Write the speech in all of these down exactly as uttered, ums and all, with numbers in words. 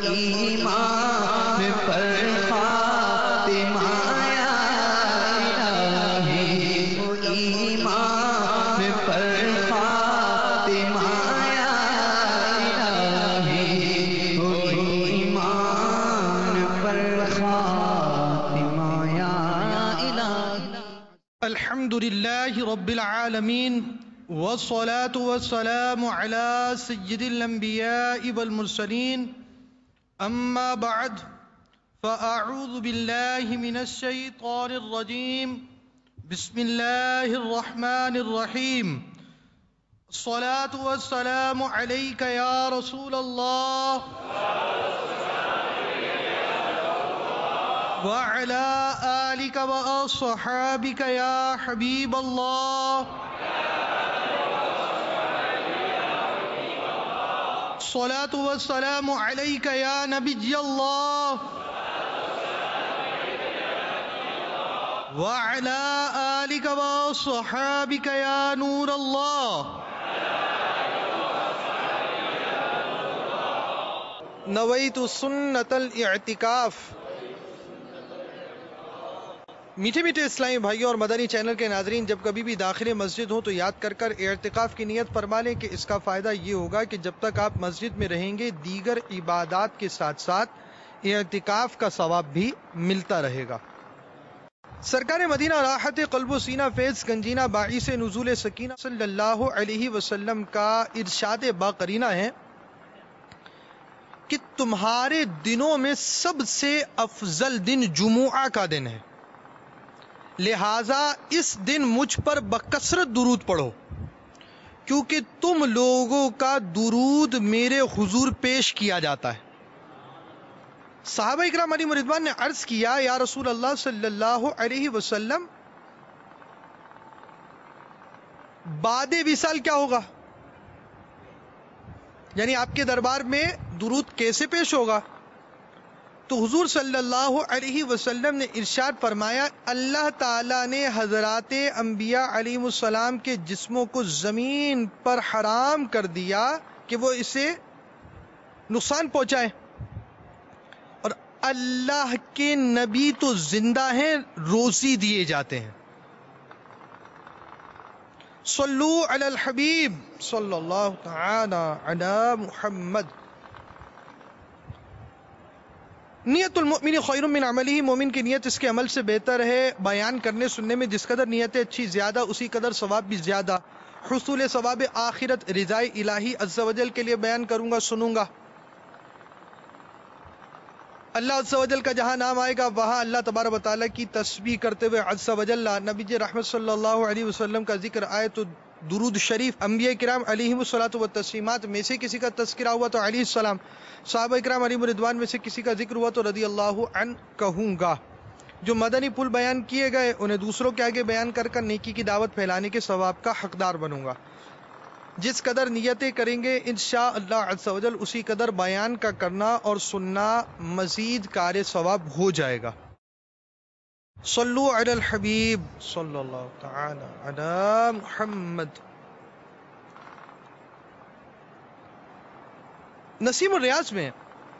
ایمان پر خاتمہ یا الہی، وہ ایمان پر خاتمہ یا الہی، وہ ایمان پر خاتمہ یا الہی۔ الحمد للہ رب العالمین، والصلاة والسلام على سید الانبیاء والمرسلین، اما بعد فاعوذ باللہ من الشیطان الرجیم، بسم اللہ الرحمن الرحیم۔ الصلاة والسلام علیک یا رسول اللہ وعلى آلک واصحابک یا حبیب اللہ۔ الصلاة والسلام علیک یا نبی اللہ وعلى آلک واصحابک یا نور اللہ۔ نویت سنت الاعتکاف۔ میٹھے میٹھے اسلامی بھائیوں اور مدنی چینل کے ناظرین، جب کبھی بھی داخل مسجد ہو تو یاد کر کر اعتکاف کی نیت فرما لیں کہ اس کا فائدہ یہ ہوگا کہ جب تک آپ مسجد میں رہیں گے دیگر عبادات کے ساتھ ساتھ اعتکاف کا ثواب بھی ملتا رہے گا۔ سرکار مدینہ راحت قلب و سینہ فیض گنجینہ باعث نزول سکینہ صلی اللہ علیہ وسلم کا ارشاد باقرینہ ہے کہ تمہارے دنوں میں سب سے افضل دن جمعہ کا دن ہے، لہذا اس دن مجھ پر بکثرت درود پڑھو، کیونکہ تم لوگوں کا درود میرے حضور پیش کیا جاتا ہے۔ صحابہ اکرام علیہم رضوان نے عرض کیا، یا رسول اللہ صلی اللہ علیہ وسلم، بعد وصال کیا ہوگا؟ یعنی آپ کے دربار میں درود کیسے پیش ہوگا؟ تو حضور صلی اللہ علیہ وسلم نے ارشاد فرمایا، اللہ تعالیٰ نے حضرات انبیاء علیہ السلام کے جسموں کو زمین پر حرام کر دیا کہ وہ اسے نقصان پہنچائیں، اور اللہ کے نبی تو زندہ ہیں، روزی دیے جاتے ہیں۔ صلو علی الحبیب صلی اللہ تعالی علی محمد۔ نیت المؤمن خیر من عملہ، مومن کی نیت اس کے عمل سے بہتر ہے۔ بیان کرنے سننے میں جس قدر نیتیں اچھی زیادہ، اسی قدر ثواب بھی زیادہ۔ حصول ثواب آخرت رضائے الہی عز و جل کے لیے بیان کروں گا، سنوں گا۔ اللہ عز و جل کا جہاں نام آئے گا وہاں اللہ تبارک و تعالیٰ کی تسبیح کرتے ہوئے عز و جل نبی رحمت صلی اللہ علیہ وسلم کا ذکر آئے تو درود شریف، انبیاء کرام علیہم الصلاۃ والتسلیمات میں سے کسی کا تذکرہ ہوا تو علیہ السلام، صحابہ کرام علیہم رضوان میں سے کسی کا ذکر ہوا تو رضی اللہ عنہ کہوں گا۔ جو مدنی پھول بیان کیے گئے انہیں دوسروں کے آگے بیان کر کر نیکی کی دعوت پھیلانے کے ثواب کا حقدار بنوں گا۔ جس قدر نیتیں کریں گے انشاءاللہ عز و جل اسی قدر بیان کا کرنا اور سننا مزید کار ثواب ہو جائے گا۔ صلو علی الحبیب صلی اللہ تعالی علی محمد۔ نسیم الریاض میں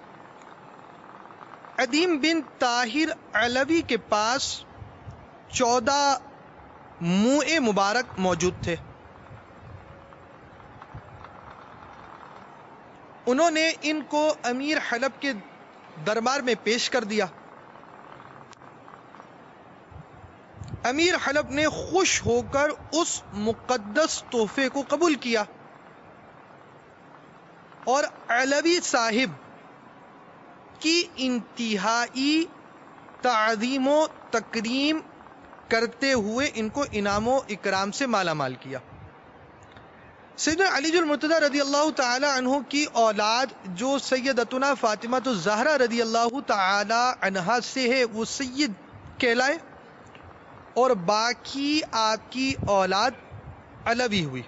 عدیم بن طاہر علوی کے پاس چودہ موئے مبارک موجود تھے۔ انہوں نے ان کو امیر حلب کے دربار میں پیش کر دیا۔ امیر حلب نے خوش ہو کر اس مقدس تحفے کو قبول کیا اور علوی صاحب کی انتہائی تعظیم و تکریم کرتے ہوئے ان کو انعام و اکرام سے مالا مال کیا۔ سیدنا علی المرتضی رضی اللہ تعالی عنہ کی اولاد جو سیدتنا فاطمہ الزہرا رضی اللہ تعالی عنہا سے ہے وہ سید کہلائے، اور باقی آپ کی اولاد علوی ہوئی۔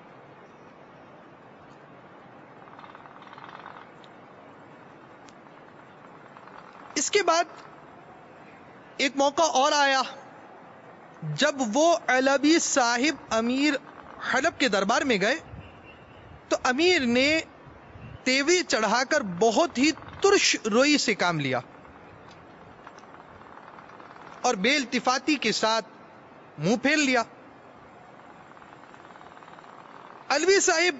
اس کے بعد ایک موقع اور آیا جب وہ علوی صاحب امیر حلب کے دربار میں گئے تو امیر نے تیوی چڑھا کر بہت ہی ترش روئی سے کام لیا اور بے التفاتی کے ساتھ منہ پھیر لیا. علوی صاحب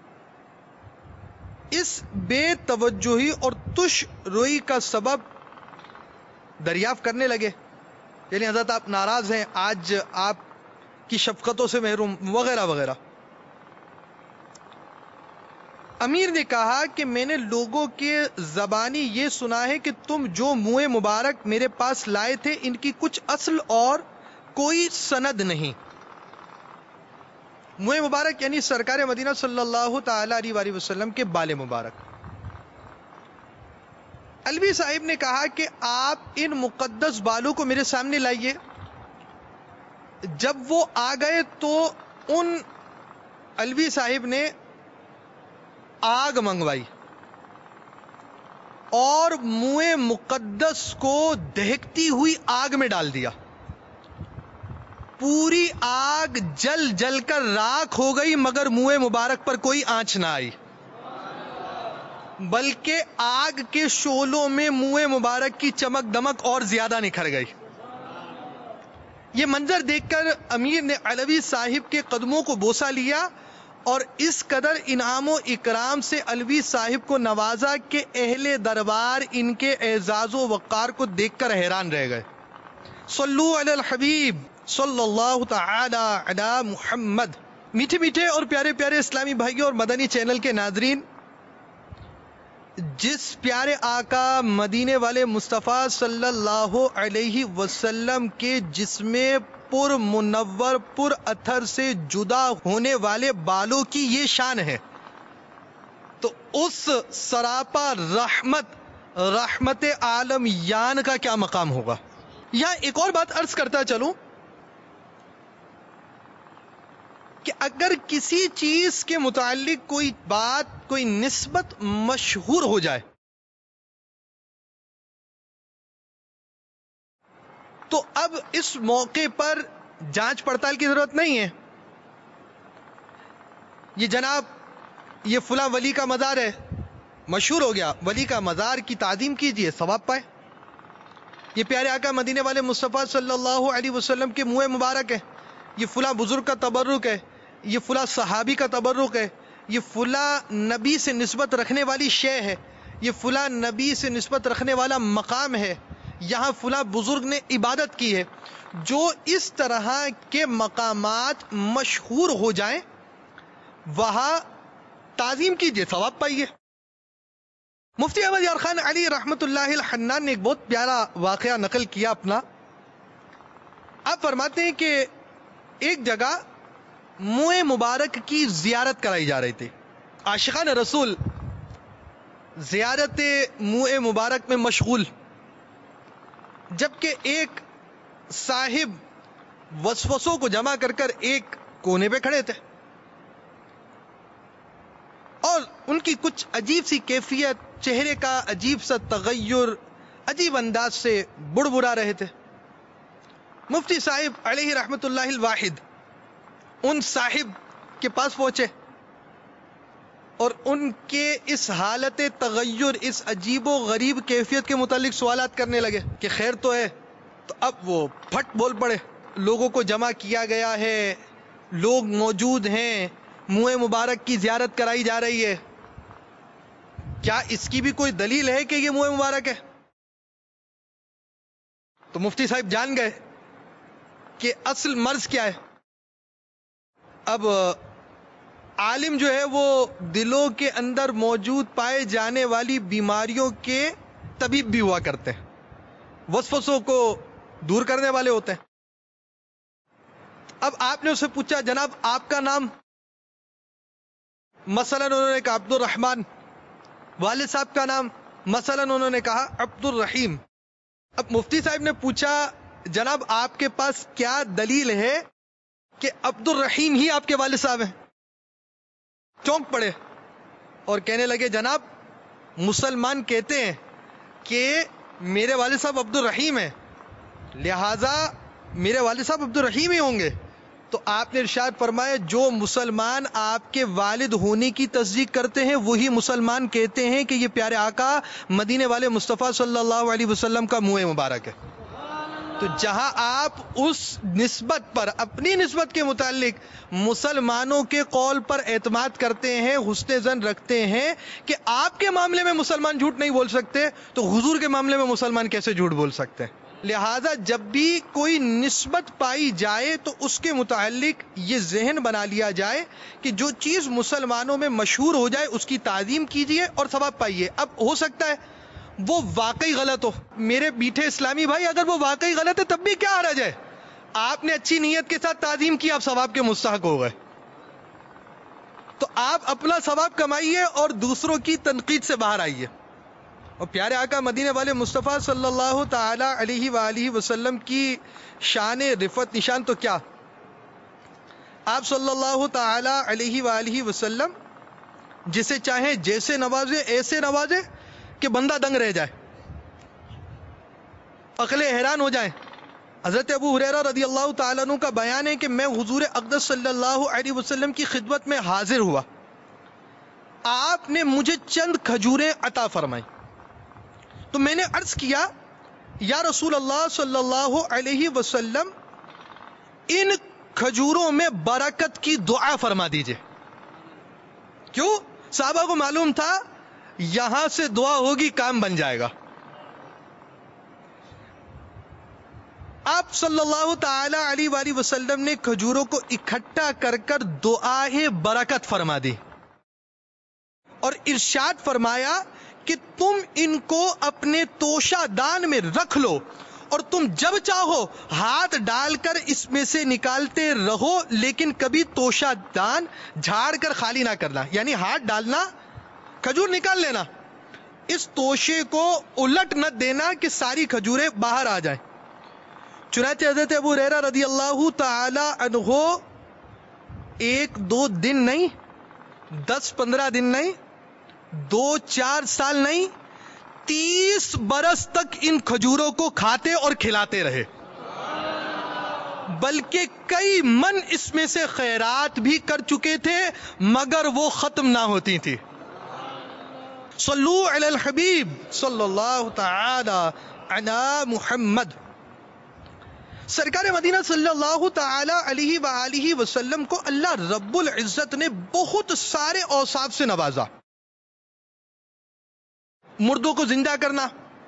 اس بے توجہی اور تش روئی کا سبب دریافت کرنے لگے. یعنی حضرت آپ ناراض ہیں, آج آپ کی شفقتوں سے محروم, وغیرہ وغیرہ. امیر نے کہا کہ میں نے لوگوں کے زبانی یہ سنا ہے کہ تم جو منہ مبارک میرے پاس لائے تھے ان کی کچھ اصل اور کوئی سند نہیں. منہ مبارک یعنی سرکار مدینہ صلی اللہ تعالی علیہ وآلہ وسلم کے بال مبارک. علوی صاحب نے کہا کہ آپ ان مقدس بالوں کو میرے سامنے لائیے. جب وہ آ گئے تو ان علوی صاحب نے آگ منگوائی اور منہ مقدس کو دہکتی ہوئی آگ میں ڈال دیا. پوری آگ جل جل کر راکھ ہو گئی مگر منہ مبارک پر کوئی آنچ نہ آئی, بلکہ آگ کے شعلوں میں منہ مبارک کی چمک دمک اور زیادہ نکھر گئی. یہ منظر دیکھ کر امیر نے علوی صاحب کے قدموں کو بوسہ لیا اور اس قدر انعام و اکرام سے علوی صاحب کو نوازا کہ اہل دربار ان کے اعزاز و وقار کو دیکھ کر حیران رہ گئے. صلو علی الحبیب صلی اللہ تعالی علی محمد. میٹھے میٹھے اور پیارے پیارے اسلامی بھائیوں اور مدنی چینل کے ناظرین, جس پیارے آقا مدینے والے مصطفیٰ صلی اللہ علیہ وسلم کے جسم پر منور پر اثر سے جدا ہونے والے بالوں کی یہ شان ہے, تو اس سراپا رحمت رحمت عالم یان کا کیا مقام ہوگا. یہاں ایک اور بات عرض کرتا چلوں کہ اگر کسی چیز کے متعلق کوئی بات, کوئی نسبت مشہور ہو جائے تو اب اس موقع پر جانچ پڑتال کی ضرورت نہیں ہے. یہ جناب یہ فلاں ولی کا مزار ہے, مشہور ہو گیا, ولی کا مزار کی تعظیم کیجئے ثواب پائے. یہ پیارے آقا مدینے والے مصطفیٰ صلی اللہ علیہ وسلم کے منہ مبارک ہے, یہ فلاں بزرگ کا تبرک ہے, یہ فلاں صحابی کا تبرک ہے, یہ فلاں نبی سے نسبت رکھنے والی شے ہے, یہ فلاں نبی سے نسبت رکھنے والا مقام ہے, یہاں فلاں بزرگ نے عبادت کی ہے. جو اس طرح کے مقامات مشہور ہو جائیں وہاں تعظیم کیجئے ثواب پائیے. مفتی احمد یار خان علی رحمت اللہ الحنان نے ایک بہت پیارا واقعہ نقل کیا اپنا. آپ فرماتے ہیں کہ ایک جگہ منہ مبارک کی زیارت کرائی جا رہی تھی. عاشقان رسول زیارت منہ مبارک میں مشغول, جبکہ ایک صاحب وسوسوں کو جمع کر کر ایک کونے پہ کھڑے تھے اور ان کی کچھ عجیب سی کیفیت, چہرے کا عجیب سا تغیر, عجیب انداز سے بڑبڑا رہے تھے. مفتی صاحب علیہ رحمت اللہ الواحد ان صاحب کے پاس پہنچے اور ان کے اس حالت تغیر, اس عجیب و غریب کیفیت کے متعلق سوالات کرنے لگے کہ خیر تو ہے. تو اب وہ پھٹ بول پڑے, لوگوں کو جمع کیا گیا ہے, لوگ موجود ہیں, منہ مبارک کی زیارت کرائی جا رہی ہے, کیا اس کی بھی کوئی دلیل ہے کہ یہ منہ مبارک ہے؟ تو مفتی صاحب جان گئے کہ اصل مرض کیا ہے. اب عالم جو ہے وہ دلوں کے اندر موجود پائے جانے والی بیماریوں کے طبیب بھی ہوا کرتے ہیں, وسوسوں کو دور کرنے والے ہوتے ہیں. اب آپ نے اسے پوچھا جناب آپ کا نام, مثلا انہوں نے کہا عبد الرحمن. والد صاحب کا نام, مثلا انہوں نے کہا عبد الرحیم. اب مفتی صاحب نے پوچھا جناب آپ کے پاس کیا دلیل ہے کہ عبد الرحیم ہی آپ کے والد صاحب ہیں؟ چونک پڑے اور کہنے لگے جناب مسلمان کہتے ہیں کہ میرے والد صاحب عبد الرحیم ہیں, لہذا میرے والد صاحب عبد الرحیم ہی ہوں گے. تو آپ نے ارشاد فرمایا جو مسلمان آپ کے والد ہونے کی تصدیق کرتے ہیں وہی مسلمان کہتے ہیں کہ یہ پیارے آقا مدینے والے مصطفیٰ صلی اللہ علیہ وسلم کا منہ مبارک ہے. تو جہاں آپ اس نسبت پر اپنی نسبت کے متعلق مسلمانوں کے قول پر اعتماد کرتے ہیں, حسن ظن رکھتے ہیں کہ آپ کے معاملے میں مسلمان جھوٹ نہیں بول سکتے, تو حضور کے معاملے میں مسلمان کیسے جھوٹ بول سکتے ہیں؟ لہذا جب بھی کوئی نسبت پائی جائے تو اس کے متعلق یہ ذہن بنا لیا جائے کہ جو چیز مسلمانوں میں مشہور ہو جائے اس کی تعظیم کیجیے اور ثواب پائیے. اب ہو سکتا ہے وہ واقعی غلط ہو, میرے میٹھے اسلامی بھائی, اگر وہ واقعی غلط ہے تب بھی کیا حرج ہے؟ آپ نے اچھی نیت کے ساتھ تعظیم کی, آپ ثواب کے مستحق ہو گئے. تو آپ اپنا ثواب کمائیے اور دوسروں کی تنقید سے باہر آئیے. اور پیارے آقا مدینے والے مصطفیٰ صلی اللہ تعالی علیہ وآلہ وسلم کی شان رفعت نشان تو کیا, آپ صلی اللہ تعالی علیہ وآلہ وسلم جسے چاہیں جیسے نوازے ایسے نوازے کہ بندہ دنگ رہ جائے, عقلیں حیران ہو جائیں. حضرت ابو ہریرہ رضی اللہ تعالیٰ عنہ کا بیان ہے کہ میں حضور اقدس صلی اللہ علیہ وسلم کی خدمت میں حاضر ہوا, آپ نے مجھے چند کھجوریں عطا فرمائیں, تو میں نے عرض کیا یا رسول اللہ صلی اللہ علیہ وسلم ان کھجوروں میں برکت کی دعا فرما دیجئے. کیوں؟ صحابہ کو معلوم تھا یہاں سے دعا ہوگی کام بن جائے گا. آپ صلی اللہ تعالی علیہ وآلہ وسلم نے کھجوروں کو اکٹھا کر کر دعائے برکت فرما دی اور ارشاد فرمایا کہ تم ان کو اپنے توشہ دان میں رکھ لو اور تم جب چاہو ہاتھ ڈال کر اس میں سے نکالتے رہو, لیکن کبھی توشہ دان جھاڑ کر خالی نہ کرنا, یعنی ہاتھ ڈالنا کھجور نکال لینا, اس توشے کو الٹ نہ دینا کہ ساری کھجوریں باہر آ جائیں. چنانچہ حضرت ابو ہریرہ رضی اللہ تعالی عنہ ایک دو دن نہیں, دس پندرہ دن نہیں, دو چار سال نہیں, تیس برس تک ان کھجوروں کو کھاتے اور کھلاتے رہے, بلکہ کئی من اس میں سے خیرات بھی کر چکے تھے مگر وہ ختم نہ ہوتی تھی. صلو علی الحبیب صلی اللہ تعالی علی محمد. سرکار مدینہ صلی اللہ تعالی علیہ وآلہ وسلم کو اللہ رب العزت نے بہت سارے اوصاف سے نوازا. مردوں کو زندہ کرنا,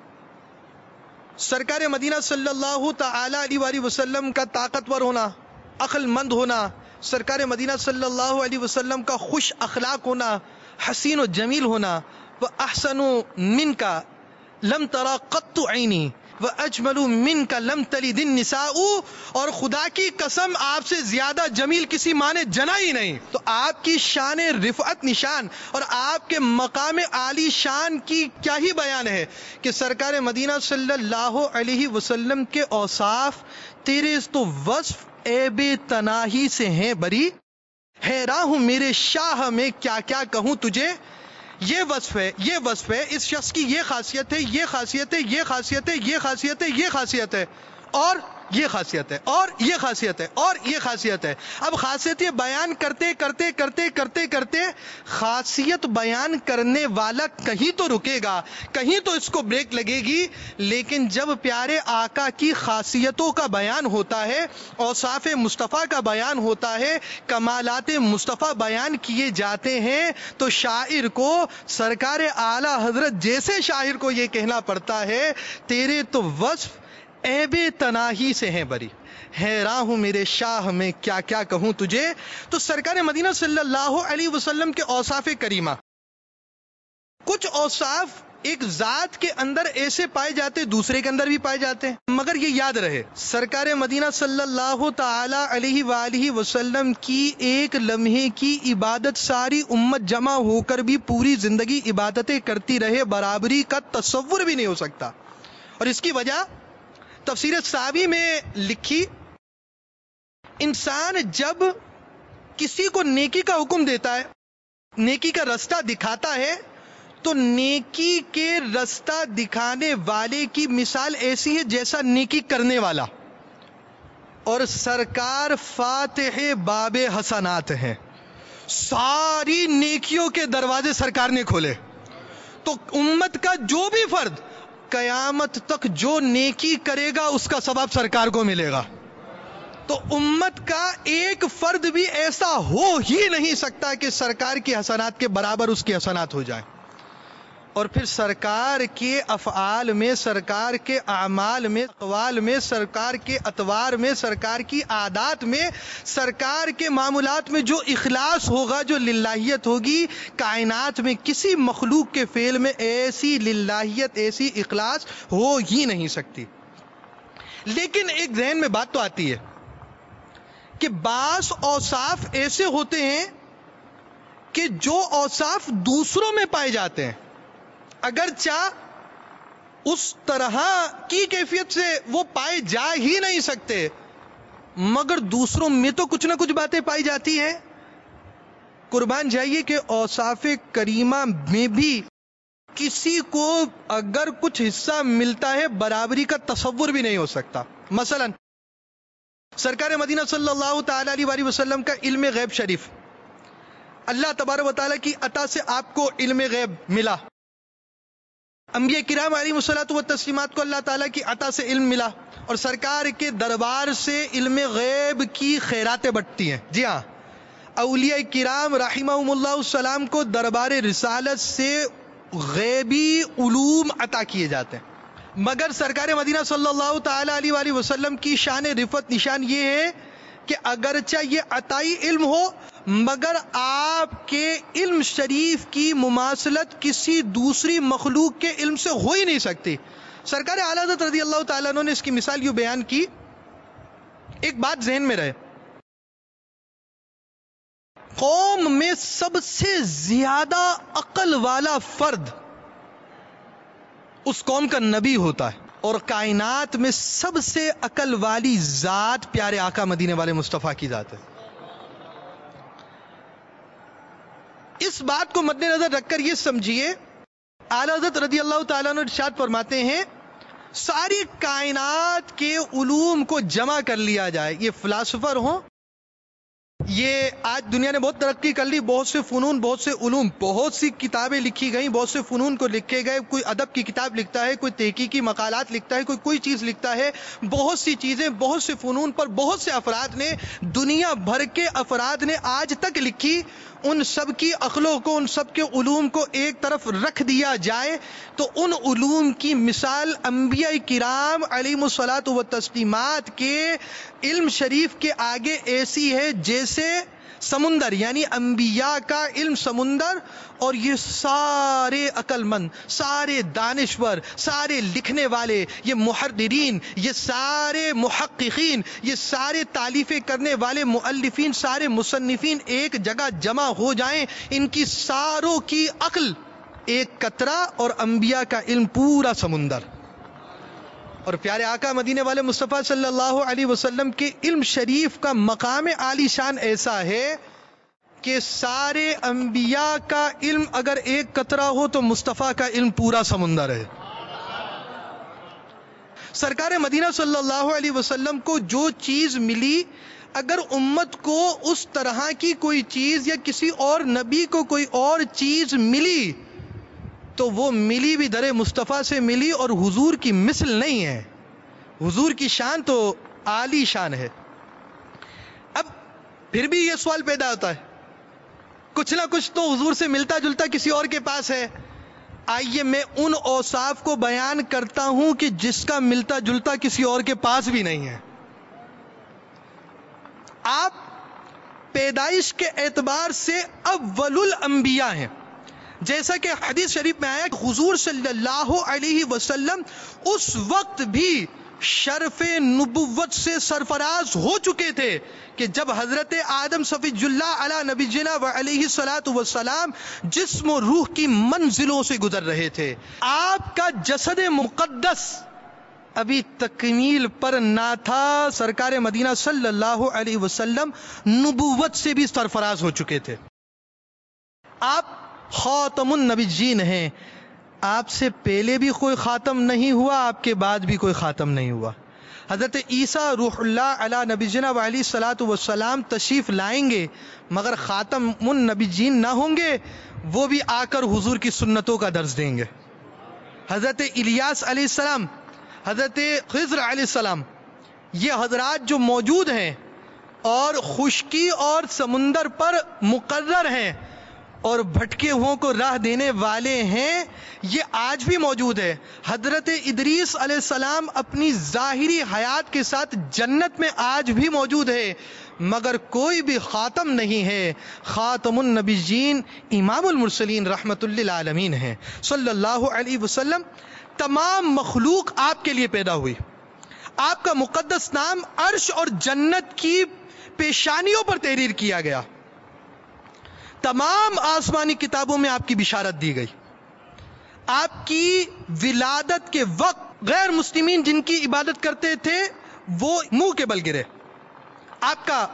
سرکار مدینہ صلی اللہ تعالی علیہ وآلہ وسلم کا طاقتور ہونا, عقل مند ہونا, سرکار مدینہ صلی اللہ علیہ وسلم کا خوش اخلاق ہونا, حسین و جمیل ہونا, وَأَحْسَنُ مِنْكَ لَمْ تَرَى قَطُّ عَيْنِي وَأَجْمَلُ مِنْكَ لَمْ تَلِدِ النِّسَاءُ, اور خدا کی قسم آپ سے زیادہ جمیل کسی ماں نے جنا ہی نہیں. تو آپ کی شان رفعت نشان اور آپ کے مقام عالی شان کی کیا ہی بیان ہے کہ سرکار مدینہ صلی اللہ علیہ وسلم کے اوصاف تیرے تو وصف عیب تناہی سے ہیں بری, حیراں ہوں میرے شاہ میں کیا کیا کہوں تجھے. یہ وصف ہے, یہ وصف ہے, اس شخص کی یہ خاصیت ہے, یہ خاصیت ہے, یہ خاصیت ہے, یہ خاصیت ہے, یہ خاصیت ہے, اور یہ خاصیت ہے, اور یہ خاصیت ہے, اور یہ خاصیت ہے. اب خاصیتیں بیان کرتے کرتے کرتے کرتے کرتے خاصیت بیان کرنے والا کہیں تو رکے گا, کہیں تو اس کو بریک لگے گی, لیکن جب پیارے آقا کی خاصیتوں کا بیان ہوتا ہے, اوصاف مصطفیٰ کا بیان ہوتا ہے, کمالات مصطفیٰ بیان کیے جاتے ہیں, تو شاعر کو, سرکار اعلی حضرت جیسے شاعر کو یہ کہنا پڑتا ہے تیرے تو وصف عیب تناہی سے ہیں بری, حیراں ہوں میرے شاہ میں کیا کیا کہوں تجھے. تو سرکار مدینہ صلی اللہ علیہ وسلم کے اوصاف کریمہ, کچھ اوصاف ایک ذات کے اندر ایسے پائے جاتے دوسرے کے اندر بھی پائے جاتے ہیں, مگر یہ یاد رہے سرکار مدینہ صلی اللہ تعالی علیہ وآلہ وسلم کی ایک لمحے کی عبادت ساری امت جمع ہو کر بھی پوری زندگی عبادتیں کرتی رہے, برابری کا تصور بھی نہیں ہو سکتا. اور اس کی وجہ تفسیر صحابی میں لکھی, انسان جب کسی کو نیکی کا حکم دیتا ہے, نیکی کا رستہ دکھاتا ہے, تو نیکی کے رستہ دکھانے والے کی مثال ایسی ہے جیسا نیکی کرنے والا. اور سرکار فاتح باب حسنات ہیں، ساری نیکیوں کے دروازے سرکار نے کھولے. تو امت کا جو بھی فرد قیامت تک جو نیکی کرے گا اس کا ثواب سرکار کو ملے گا. تو امت کا ایک فرد بھی ایسا ہو ہی نہیں سکتا کہ سرکار کی حسنات کے برابر اس کی حسنات ہو جائیں. اور پھر سرکار کے افعال میں، سرکار کے اعمال میں، اقوال میں، سرکار کے اطوار میں، سرکار کی عادات میں، سرکار کے معاملات میں جو اخلاص ہوگا، جو للہیت ہوگی، کائنات میں کسی مخلوق کے فعل میں ایسی للہیت، ایسی اخلاص ہو ہی نہیں سکتی. لیکن ایک ذہن میں بات تو آتی ہے کہ بعض اوصاف ایسے ہوتے ہیں کہ جو اوصاف دوسروں میں پائے جاتے ہیں، اگرچہ اس طرح کی کیفیت سے وہ پائے جا ہی نہیں سکتے، مگر دوسروں میں تو کچھ نہ کچھ باتیں پائی جاتی ہیں. قربان جائیے کہ اوصاف کریمہ میں بھی کسی کو اگر کچھ حصہ ملتا ہے برابری کا تصور بھی نہیں ہو سکتا. مثلا سرکار مدینہ صلی اللہ تعالی علیہ وآلہ وسلم کا علم غیب شریف، اللہ تبارک و تعالیٰ کی عطا سے آپ کو علم غیب ملا. انبیاء کرام علیہ الصلوۃ والتسلیمات کو اللہ تعالیٰ کی عطا سے علم ملا، اور سرکار کے دربار سے علم غیب کی خیراتیں بٹتی ہیں. جی ہاں، اولیاء کرام رحمہم اللہ السلام کو دربار رسالت سے غیبی علوم عطا کیے جاتے ہیں. مگر سرکار مدینہ صلی اللہ تعالی علیہ وآلہ وسلم کی شان رفعت نشان یہ ہے کہ اگرچہ یہ عطائی علم ہو، مگر آپ کے علم شریف کی مماثلت کسی دوسری مخلوق کے علم سے ہو ہی نہیں سکتی. سرکار اعلی حضرت رضی اللہ تعالیٰ عنہ نے اس کی مثال یوں بیان کی. ایک بات ذہن میں رہے، قوم میں سب سے زیادہ عقل والا فرد اس قوم کا نبی ہوتا ہے، اور کائنات میں سب سے عقل والی ذات پیارے آقا مدینے والے مصطفیٰ کی ذات ہے. اس بات کو مد نظر رکھ کر یہ سمجھیے، اعلی حضرت رضی اللہ تعالیٰ عنہ ارشاد فرماتے ہیں ساری کائنات کے علوم کو جمع کر لیا جائے، یہ فلاسفر ہوں، یہ آج دنیا نے بہت ترقی کر لی، بہت سے فنون، بہت سے علوم، بہت سی کتابیں لکھی گئیں، بہت سے فنون کو لکھے گئے، کوئی ادب کی کتاب لکھتا ہے، کوئی تحقیقی مقالات لکھتا ہے، کوئی کوئی چیز لکھتا ہے، بہت سی چیزیں، بہت سے فنون پر بہت سے افراد نے، دنیا بھر کے افراد نے آج تک لکھی. ان سب کی عقلوں کو، ان سب کے علوم کو ایک طرف رکھ دیا جائے تو ان علوم کی مثال انبیاء کرام علیہم الصلاۃ والتسلیمات کے علم شریف کے آگے ایسی ہے جیسے سمندر، یعنی انبیاء کا علم سمندر، اور یہ سارے عقل مند، سارے دانشور، سارے لکھنے والے، یہ محررین، یہ سارے محققین، یہ سارے تالیفیں کرنے والے مؤلفین، سارے مصنفین ایک جگہ جمع ہو جائیں، ان کی ساروں کی عقل ایک قطرہ اور انبیاء کا علم پورا سمندر. اور پیارے آقا مدینے والے مصطفیٰ صلی اللہ علیہ وسلم کے علم شریف کا مقام عالی شان ایسا ہے کہ سارے انبیاء کا علم اگر ایک قطرہ ہو تو مصطفیٰ کا علم پورا سمندر ہے. سرکار مدینہ صلی اللہ علیہ وسلم کو جو چیز ملی، اگر امت کو اس طرح کی کوئی چیز یا کسی اور نبی کو کوئی اور چیز ملی تو وہ ملی بھی در مصطفیٰ سے ملی، اور حضور کی مثل نہیں ہے. حضور کی شان تو عالی شان ہے. اب پھر بھی یہ سوال پیدا ہوتا ہے، کچھ نہ کچھ تو حضور سے ملتا جلتا کسی اور کے پاس ہے. آئیے میں ان اوصاف کو بیان کرتا ہوں کہ جس کا ملتا جلتا کسی اور کے پاس بھی نہیں ہے. آپ پیدائش کے اعتبار سے اول الانبیاء ہیں، جیسا کہ حدیث شریف میں آیا کہ حضور صلی اللہ علیہ وسلم اس وقت بھی شرف نبوت سے سرفراز ہو چکے تھے کہ جب حضرت آدم صفی اللہ علی نبینا و علیہ الصلوۃ والسلام جسم و روح کی منزلوں سے گزر رہے تھے. آپ کا جسد مقدس ابھی تکمیل پر نہ تھا. سرکار مدینہ صلی اللہ علیہ وسلم نبوت سے بھی سرفراز ہو چکے تھے. آپ خاتم النبیین ہیں، آپ سے پہلے بھی کوئی خاتم نہیں ہوا، آپ کے بعد بھی کوئی خاتم نہیں ہوا. حضرت عیسیٰ روح اللہ علی نبینا علیہ الصلوۃ والسلام تشریف لائیں گے مگر خاتم النبیین نہ ہوں گے، وہ بھی آ کر حضور کی سنتوں کا درس دیں گے۔ حضرت الیاس علیہ السلام، حضرت خضر علیہ السلام، یہ حضرات جو موجود ہیں اور خشکی اور سمندر پر مقرر ہیں اور بھٹکے ہوں کو راہ دینے والے ہیں، یہ آج بھی موجود ہے۔ حضرت ادریس علیہ السلام اپنی ظاہری حیات کے ساتھ جنت میں آج بھی موجود ہے، مگر کوئی بھی خاتم نہیں ہے۔ خاتم النبیین امام المرسلین رحمت للعالمین ہیں صلی اللہ علیہ وسلم۔ تمام مخلوق آپ کے لیے پیدا ہوئی، آپ کا مقدس نام عرش اور جنت کی پیشانیوں پر تحریر کیا گیا، تمام آسمانی کتابوں میں آپ کی بشارت دی گئی۔ آپ کی ولادت کے وقت غیر مسلمین جن کی عبادت کرتے تھے وہ منہ کے بل گرے، آپ کا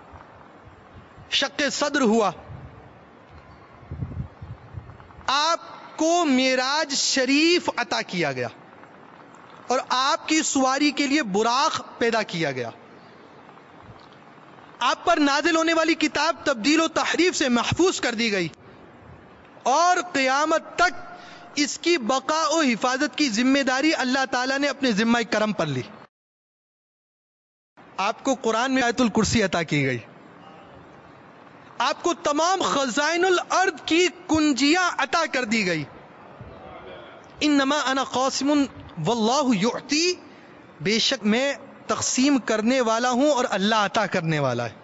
شق صدر ہوا، آپ کو معراج شریف عطا کیا گیا اور آپ کی سواری کے لیے براق پیدا کیا گیا۔ آپ پر نازل ہونے والی کتاب تبدیل و تحریف سے محفوظ کر دی گئی اور قیامت تک اس کی بقا و حفاظت کی ذمہ داری اللہ تعالیٰ نے اپنے ذمہ کرم پر لی۔ آپ کو قرآن میں آیت الکرسی عطا کی گئی، آپ کو تمام خزائن الارض کی کنجیاں عطا کر دی گئی۔ انما انا قاسم واللہ یعطی، بے شک میں تقسیم کرنے والا ہوں اور اللہ عطا کرنے والا ہے۔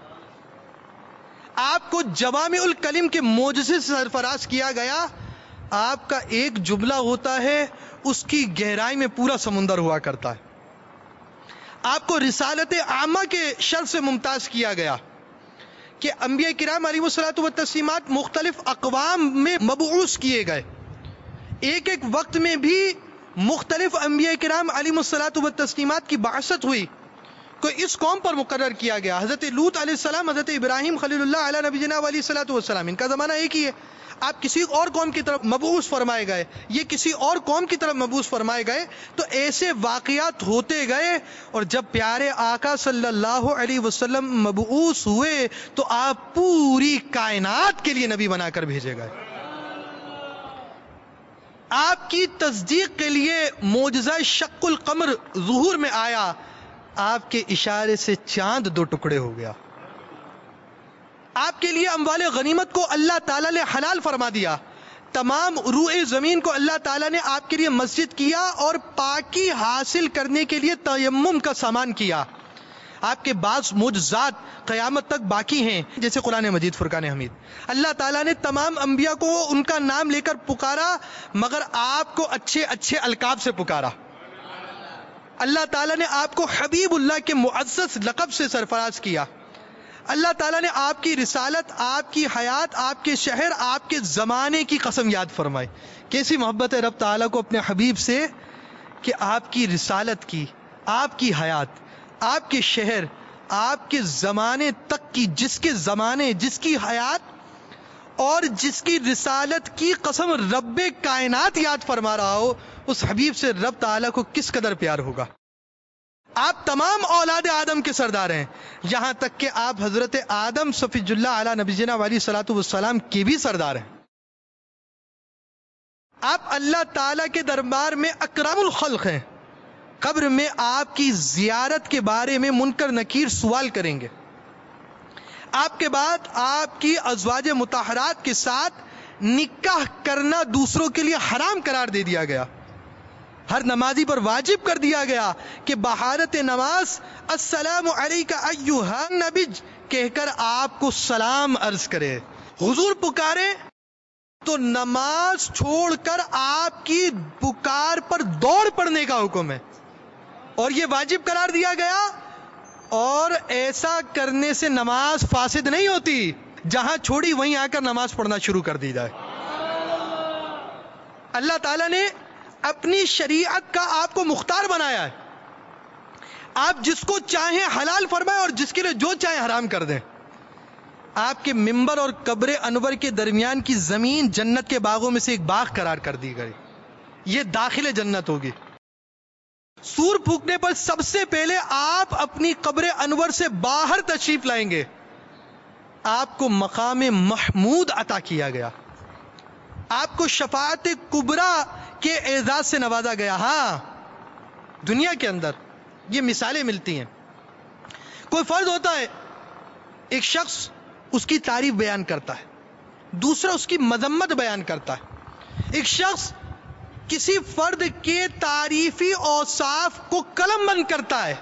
آپ کو جوامع الکلم کے معجزے سے سرفراز کیا گیا۔ آپ کا ایک جملہ ہوتا ہے، اس کی گہرائی میں پورا سمندر ہوا کرتا ہے۔ آپ کو رسالت عامہ کے شرف سے ممتاز کیا گیا کہ انبیاء کرام علیہ الصلوۃ والتسلیمات مختلف اقوام میں مبعوث کیے گئے، ایک ایک وقت میں بھی مختلف انبیاء کرام علیہ الصلوۃ والتسلیمات کی بعثت ہوئی، کوئی اس قوم پر مقرر کیا گیا۔ حضرت لوط علیہ السلام، حضرت ابراہیم خلیل اللہ علیہ نبینا علیہ الصلوۃ والسلام، ان کا زمانہ ایک ہی ہے۔ آپ کسی اور قوم کی طرف مبعوث فرمائے گئے، یہ کسی اور قوم کی طرف مبعوث فرمائے گئے، تو ایسے واقعات ہوتے گئے، اور جب پیارے آقا صلی اللہ علیہ وسلم مبعوث ہوئے تو آپ پوری کائنات کے لیے نبی بنا کر بھیجے گئے۔ آپ کی تصدیق کے لیے معجزہ شق القمر ظہور میں آیا، آپ کے اشارے سے چاند دو ٹکڑے ہو گیا۔ آپ کے لیے اموال غنیمت کو اللہ تعالیٰ نے حلال فرما دیا، تمام عروق زمین کو اللہ تعالیٰ نے آپ کے لیے مسجد کیا اور پاکی حاصل کرنے کے لیے تیمم کا سامان کیا۔ آپ کے بعض معجزات قیامت تک باقی ہیں، جیسے قرآن مجید فرقان حمید۔ اللہ تعالیٰ نے تمام انبیاء کو ان کا نام لے کر پکارا، مگر آپ کو اچھے اچھے القاب سے پکارا۔ اللہ تعالیٰ نے آپ کو حبیب اللہ کے معزز لقب سے سرفراز کیا۔ اللہ تعالیٰ نے آپ کی رسالت، آپ کی حیات، آپ کے شہر، آپ کے زمانے کی قسم یاد فرمائی۔ کیسی محبت ہے رب تعالیٰ کو اپنے حبیب سے کہ آپ کی رسالت کی، آپ کی حیات، آپ کے شہر، آپ کے زمانے تک کی، جس کے زمانے، جس کی حیات اور جس کی رسالت کی قسم رب کائنات یاد فرما رہا ہو، اس حبیب سے رب تعالیٰ کو کس قدر پیار ہوگا۔ آپ تمام اولاد آدم کے سردار ہیں، یہاں تک کہ آپ حضرت آدم صفی اللہ علی نبینا علیہ الصلوۃ والسلام کے بھی سردار ہیں۔ آپ اللہ تعالیٰ کے دربار میں اکرم الخلق ہیں۔ قبر میں آپ کی زیارت کے بارے میں منکر نکیر سوال کریں گے۔ آپ کے بعد آپ کی ازواج مطہرات کے ساتھ نکاح کرنا دوسروں کے لیے حرام قرار دے دیا گیا۔ ہر نمازی پر واجب کر دیا گیا کہ بحالت نماز السلام علیک ایھا النبی کہہ کر آپ کو سلام عرض کرے۔ حضور پکارے تو نماز چھوڑ کر آپ کی پکار پر دوڑ پڑنے کا حکم ہے، اور یہ واجب قرار دیا گیا۔ اور ایسا کرنے سے نماز فاسد نہیں ہوتی، جہاں چھوڑی وہیں آ کر نماز پڑھنا شروع کر دی جائے۔ اللہ تعالیٰ نے اپنی شریعت کا آپ کو مختار بنایا ہے، آپ جس کو چاہیں حلال فرمائیں اور جس کے لیے جو چاہیں حرام کر دیں۔ آپ کے منبر اور قبر انور کے درمیان کی زمین جنت کے باغوں میں سے ایک باغ قرار کر دی گئی، یہ داخل جنت ہوگی۔ سور پھونکنے پر سب سے پہلے آپ اپنی قبر انور سے باہر تشریف لائیں گے. آپ کو مقام محمود عطا کیا گیا, آپ کو شفاعت کبریٰ کے اعزاز سے نوازا گیا. ہاں دنیا کے اندر یہ مثالیں ملتی ہیں. کوئی فرد ہوتا ہے, ایک شخص اس کی تعریف بیان کرتا ہے, دوسرا اس کی مذمت بیان کرتا ہے. ایک شخص کسی فرد کے تعریفی اوصاف کو قلم بند کرتا ہے,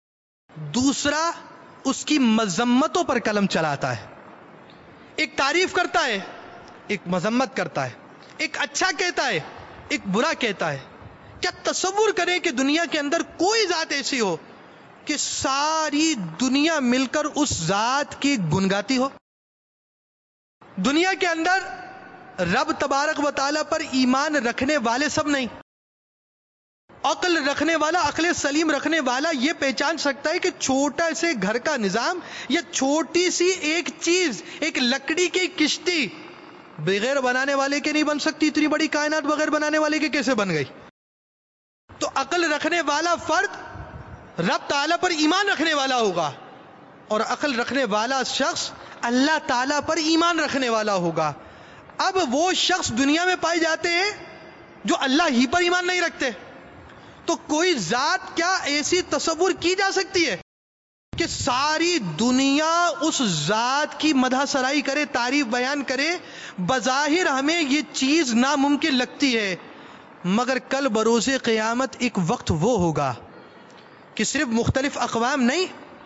دوسرا اس کی مذمتوں پر قلم چلاتا ہے. ایک تعریف کرتا ہے, ایک مذمت کرتا ہے, ایک اچھا کہتا ہے, ایک برا کہتا ہے. کیا تصور کریں کہ دنیا کے اندر کوئی ذات ایسی ہو کہ ساری دنیا مل کر اس ذات کی گنگاتی ہو؟ دنیا کے اندر رب تبارک و تعالیٰ پر ایمان رکھنے والے سب نہیں. عقل رکھنے والا, عقل سلیم رکھنے والا یہ پہچان سکتا ہے کہ چھوٹا سے گھر کا نظام یا چھوٹی سی ایک چیز, ایک لکڑی کی کشتی بغیر بنانے والے کے نہیں بن سکتی, اتنی بڑی کائنات بغیر بنانے والے کے کیسے بن گئی؟ تو عقل رکھنے والا فرد رب تعالیٰ پر ایمان رکھنے والا ہوگا, اور عقل رکھنے والا شخص اللہ تعالیٰ پر ایمان رکھنے والا ہوگا. اب وہ شخص دنیا میں پائے جاتے ہیں جو اللہ ہی پر ایمان نہیں رکھتے. تو کوئی ذات کیا ایسی تصور کی جا سکتی ہے کہ ساری دنیا اس ذات کی مدح سرائی کرے, تعریف بیان کرے؟ بظاہر ہمیں یہ چیز ناممکن لگتی ہے, مگر کل بروز قیامت ایک وقت وہ ہوگا کہ صرف مختلف اقوام نہیں,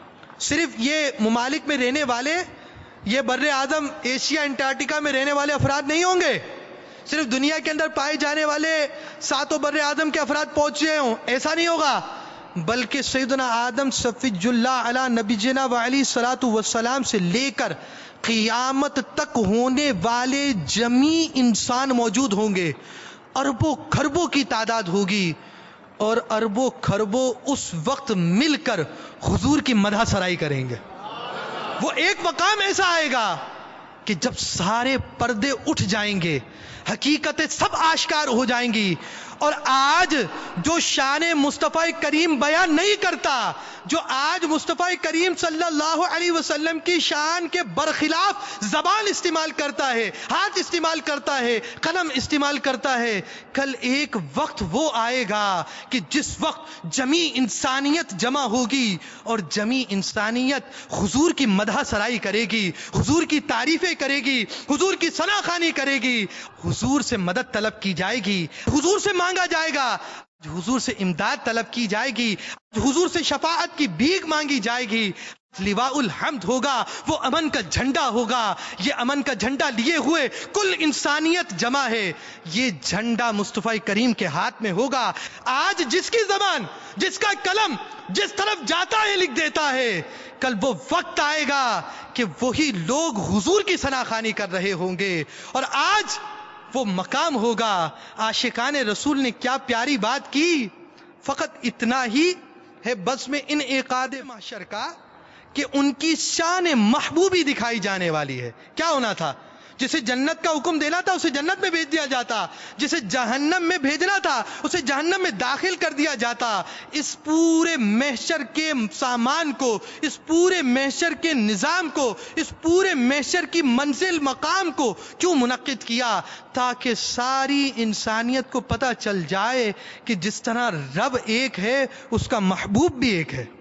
صرف یہ ممالک میں رہنے والے, یہ بر اعظم ایشیا انٹارکٹیکا میں رہنے والے افراد نہیں ہوں گے, صرف دنیا کے اندر پائے جانے والے ساتوں بر اعظم کے افراد پہنچے ہوں, ایسا نہیں ہوگا. بلکہ سیدنا آدم صفی اللہ علی نبینا و علیہ الصلوۃ والسلام سے لے کر قیامت تک ہونے والے جمی انسان موجود ہوں گے. اربوں خربوں کی تعداد ہوگی, اور اربوں خربوں اس وقت مل کر حضور کی مدح سرائی کریں گے. وہ ایک مقام ایسا آئے گا کہ جب سارے پردے اٹھ جائیں گے, حقیقتیں سب آشکار ہو جائیں گی, اور آج جو شان مصطفیٰ کریم بیان نہیں کرتا, جو آج مصطفیٰ کریم صلی اللہ علیہ وسلم کی شان کے برخلاف زبان استعمال کرتا ہے, ہاتھ استعمال کرتا ہے, قلم استعمال کرتا ہے, کل ایک وقت وہ آئے گا کہ جس وقت جمی انسانیت جمع ہوگی اور جمی انسانیت حضور کی مدح سرائی کرے گی, حضور کی تعریفیں کرے گی, حضور کی ثنا خوانی کرے گی, حضور سے مدد طلب کی جائے گی, حضور سے مانگا جائے گا, حضور سے امداد طلب کی جائے گی, حضور سے شفاعت کی بھیک مانگی جائے گی. لواء الحمد ہوگا, وہ امن کا جھنڈا ہوگا. یہ امن کا جھنڈا لیے ہوئے کل انسانیت جمع ہے, یہ جھنڈا مصطفیٰ کریم کے ہاتھ میں ہوگا. آج جس کی زبان, جس کا قلم جس طرف جاتا ہے لکھ دیتا ہے, کل وہ وقت آئے گا کہ وہی لوگ حضور کی ثنا خوانی کر رہے ہوں گے. اور آج وہ مقام ہوگا. عاشقان رسول نے کیا پیاری بات کی, فقط اتنا ہی ہے بس میں انعقاد محشر کا کہ ان کی شان محبوبی دکھائی جانے والی ہے. کیا ہونا تھا؟ جسے جنت کا حکم دینا تھا اسے جنت میں بھیج دیا جاتا, جسے جہنم میں بھیجنا تھا اسے جہنم میں داخل کر دیا جاتا. اس پورے محشر کے سامان کو, اس پورے محشر کے نظام کو, اس پورے محشر کی منزل مقام کو کیوں منعقد کیا؟ تاکہ ساری انسانیت کو پتہ چل جائے کہ جس طرح رب ایک ہے اس کا محبوب بھی ایک ہے.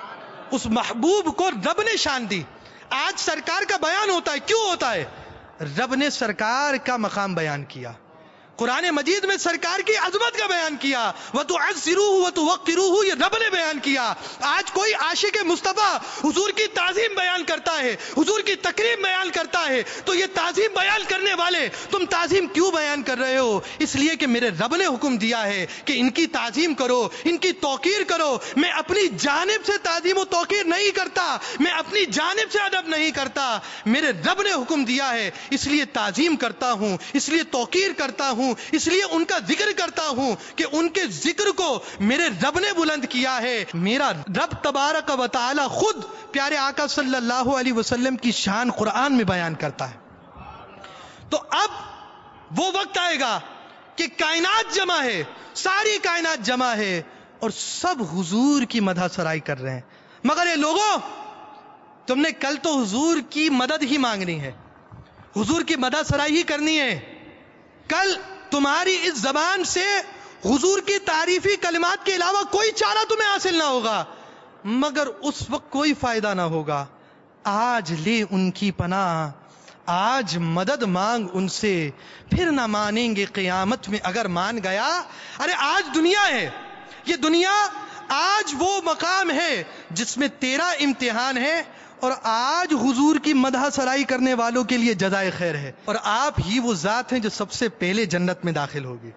اس محبوب کو رب نے شان دی. آج سرکار کا بیان ہوتا ہے, کیوں ہوتا ہے؟ رب نے سرکار کا مقام بیان کیا, قرآن مجید میں سرکار کی عظمت کا بیان کیا. وَتُعَزِّرُوهُ وَتُوَقِّرُوهُ, یہ رب نے بیان کیا. آج کوئی عاشق مصطفیٰ حضور کی تعظیم بیان کرتا ہے, حضور کی تکریم بیان کرتا ہے, تو یہ تعظیم بیان کرنے والے تم تعظیم کیوں بیان کر رہے ہو؟ اس لیے کہ میرے رب نے حکم دیا ہے کہ ان کی تعظیم کرو, ان کی توقیر کرو. میں اپنی جانب سے تعظیم و توقیر نہیں کرتا, میں اپنی جانب سے ادب نہیں کرتا, میرے رب نے حکم دیا ہے اس لیے تعظیم کرتا ہوں, اس لیے توقیر کرتا ہوں, اس لیے ان کا ذکر کرتا ہوں کہ ان کے ذکر کو میرے رب نے بلند کیا ہے. میرا رب تبارک و تعالی خود پیارے آقا صلی اللہ علیہ وسلم کی شان قرآن میں بیان کرتا ہے. تو اب وہ وقت آئے گا کہ کائنات جمع ہے, ساری کائنات جمع ہے, اور سب حضور کی مدح سرائی کر رہے ہیں. مگر اے لوگوں، تم نے کل تو حضور کی مدد ہی مانگنی ہے، حضور کی مدح سرائی ہی کرنی ہے. کل تمہاری اس زبان سے حضور کی تعریفی کلمات کے علاوہ کوئی چارہ تمہیں حاصل نہ ہوگا، مگر اس وقت کوئی فائدہ نہ ہوگا. آج لے ان کی پناہ، آج مدد مانگ ان سے، پھر نہ مانیں گے قیامت میں اگر مان گیا. ارے آج دنیا ہے، یہ دنیا آج وہ مقام ہے جس میں تیرا امتحان ہے، اور آج حضور کی مدح سرائی کرنے والوں کے لیے جزائے خیر ہے. اور آپ ہی وہ ذات ہیں جو سب سے پہلے جنت میں داخل ہوگی.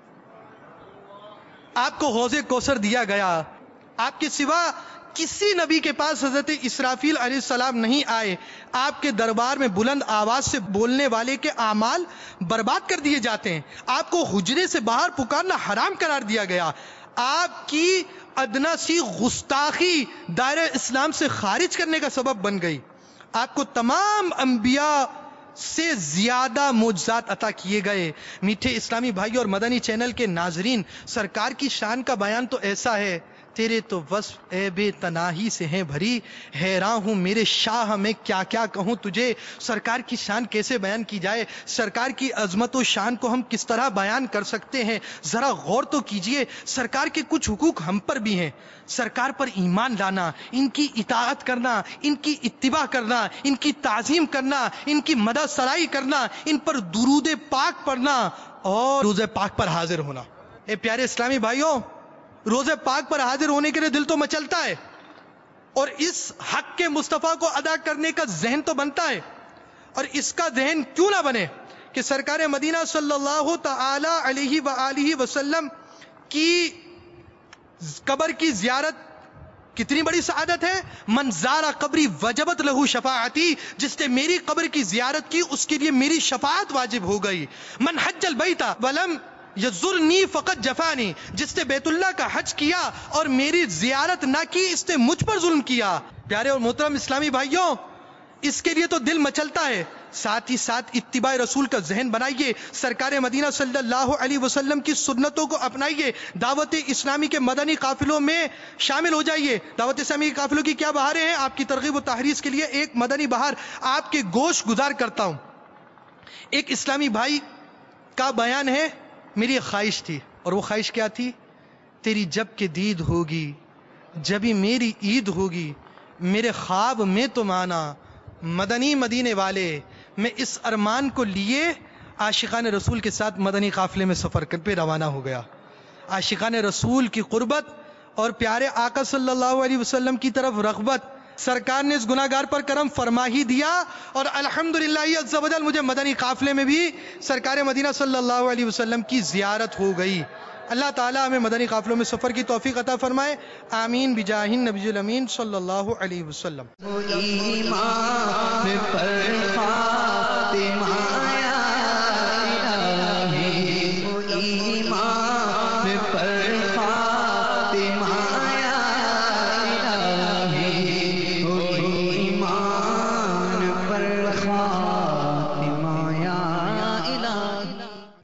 آپ کو حوض کوثر دیا گیا، آپ کے سوا کسی نبی کے پاس حضرت اسرافیل علیہ السلام نہیں آئے. آپ کے دربار میں بلند آواز سے بولنے والے کے اعمال برباد کر دیے جاتے ہیں. آپ کو حجرے سے باہر پکارنا حرام قرار دیا گیا. آپ کی ادنا سی گستاخی دائرہ اسلام سے خارج کرنے کا سبب بن گئی. آپ کو تمام انبیاء سے زیادہ معجزات عطا کیے گئے. میٹھے اسلامی بھائی اور مدنی چینل کے ناظرین، سرکار کی شان کا بیان تو ایسا ہے، تیرے تو وصف اے بے تناہی سے ہیں بھری، حیران ہوں میرے شاہ میں کیا کیا کہوں تجھے. سرکار کی شان کیسے بیان کی جائے، سرکار کی عظمت و شان کو ہم کس طرح بیان کر سکتے ہیں. ذرا غور تو کیجئے، سرکار کے کچھ حقوق ہم پر بھی ہیں. سرکار پر ایمان لانا، ان کی اطاعت کرنا، ان کی اتباع کرنا، ان کی تعظیم کرنا، ان کی مدح سرائی کرنا، ان پر درود پاک پڑھنا اور روزے پاک پر حاضر ہونا. اے پیارے اسلامی بھائیوں، روزے پاک پر حاضر ہونے کے لیے دل تو مچلتا ہے، اور اس حق کے مصطفیٰ کو ادا کرنے کا ذہن تو بنتا ہے. اور اس کا ذہن کیوں نہ بنے کہ سرکار مدینہ صلی اللہ تعالی علیہ وآلہ وسلم کی قبر کی زیارت کتنی بڑی سعادت ہے. من زارا قبری وجبت لہو شفاعتی، جس نے میری قبر کی زیارت کی اس کے لیے میری شفاعت واجب ہو گئی. من حج البیت ولم یزرنی فقط جفانی، جس نے بیت اللہ کا حج کیا اور میری زیارت نہ کی اس نے مجھ پر ظلم کیا. پیارے اور محترم اسلامی بھائیوں، اس کے لیے تو دل مچلتا ہے، ساتھ ہی ساتھ اتباع رسول کا ذہن بنائیے، سرکار مدینہ صلی اللہ علیہ وسلم کی سنتوں کو اپنائیے، دعوت اسلامی کے مدنی قافلوں میں شامل ہو جائیے. دعوت اسلامی کے قافلوں کی کیا بہاریں ہیں؟ آپ کی ترغیب و تحریض کے لیے ایک مدنی بہار آپ کے گوش گزار کرتا ہوں. ایک اسلامی بھائی کا بیان ہے، میری ایک خواہش تھی، اور وہ خواہش کیا تھی؟ تیری جب کہ دید ہوگی جبھی میری عید ہوگی، میرے خواب میں تم آنا مدنی مدینے والے. میں اس ارمان کو لیے عاشقان رسول کے ساتھ مدنی قافلے میں سفر کر پہ روانہ ہو گیا. عاشقان رسول کی قربت اور پیارے آقا صلی اللہ علیہ وسلم کی طرف رغبت، سرکار نے اس گناہگار پر کرم فرما ہی دیا، اور الحمدللہ عز و جل مجھے مدنی قافلے میں بھی سرکار مدینہ صلی اللہ علیہ وسلم کی زیارت ہو گئی. اللہ تعالیٰ ہمیں مدنی قافلوں میں سفر کی توفیق عطا فرمائے. آمین بجاہ النبی الامین صلی اللہ علیہ وسلم. ایمان پر